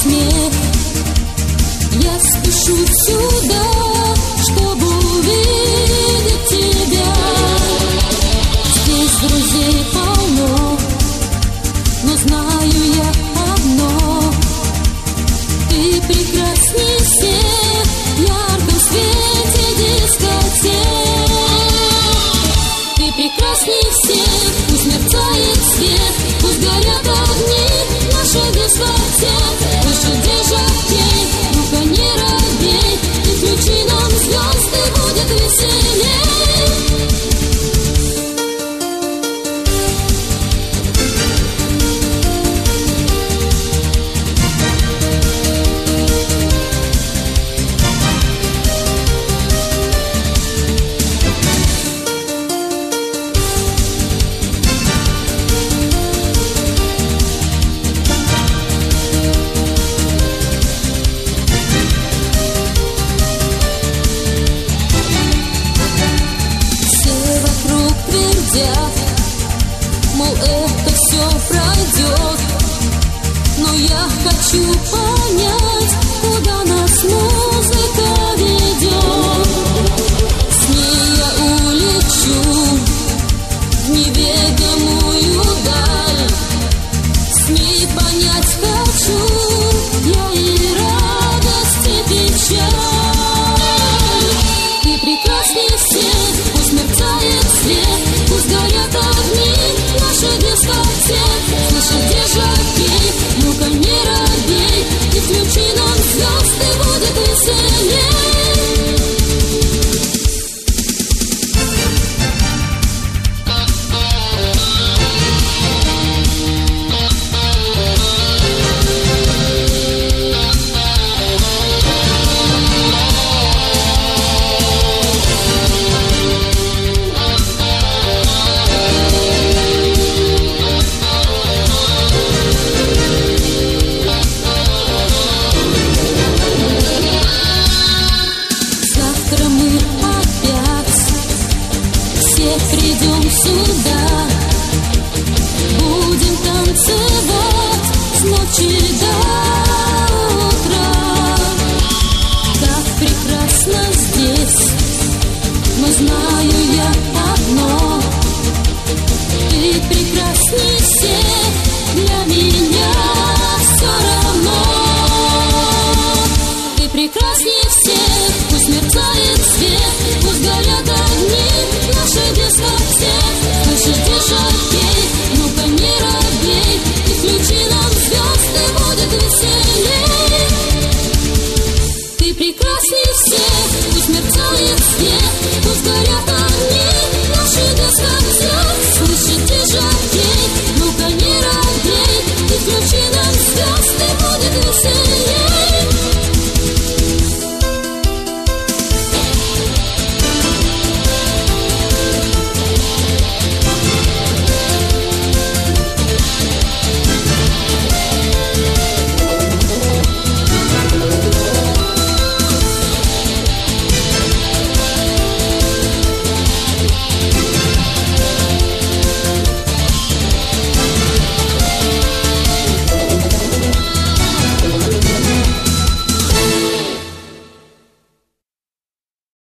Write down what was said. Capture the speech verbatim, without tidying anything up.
смех. Я спешу сюда, чтобы увидеть тебя. Здесь друзей полно, но знаю я одно: ты прекрасней всех в ярком свете дискотек. Ты прекрасней всех, пусть мерцает свет, пусть горят огни наших дискотек. Выше держакей, ну-ка не робей, и включи нам звезды, будет веселей. Мол, это все пройдет, но я хочу понять, куда нас музыка ведет. С ней я улечу в неведомую даль, с ней понять хочу я и радость, и печаль. Ты прекрасней всех, пусть мерцает свет, пусть горят огни наших дискотек. Слышишь, держакей, ну-ка не робей, и включи нам звезды, будет веселей. Придем сюда, будем танцевать с ночи до утра. Так прекрасно здесь, но знаю я одно: ты прекрасней всех.